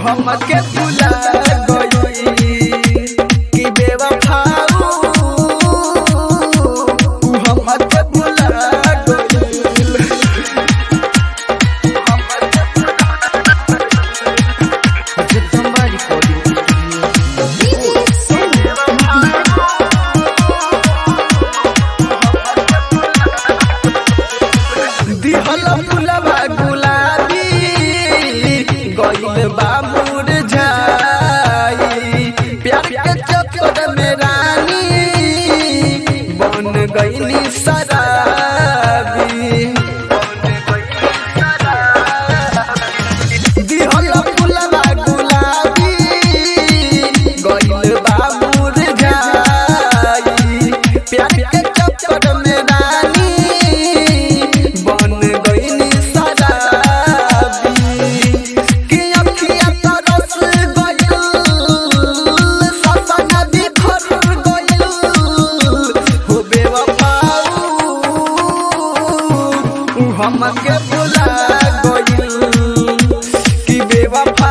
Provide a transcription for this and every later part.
हमके भुला गई कि बेवफा हमके भुला दिहल फुलवा गुलाबी गइल बा मुरझाई प्यार के चक्कर में रानी बन गइनी शराबी दिहल फुलवा गुलाबी गइल बा मुरझाई प्यार के चक्कर में रानी बन गइनी शराबी कि अखियां तरस गइल सपना बिखर गइल हो बेवफा हमके भुला गइल कि बेवफा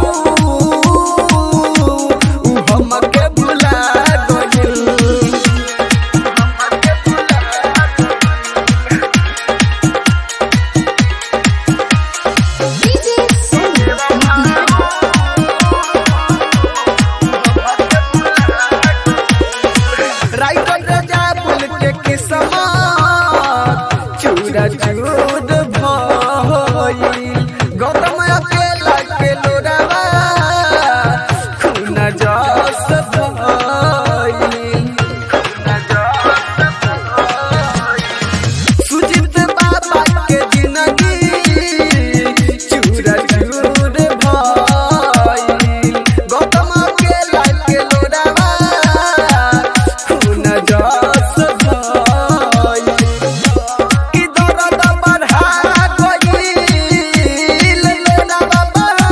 हमके भुला गइल राइटर राजा बोल के किस्मत चूरा चूर भइल गौतम अकेला के लोरा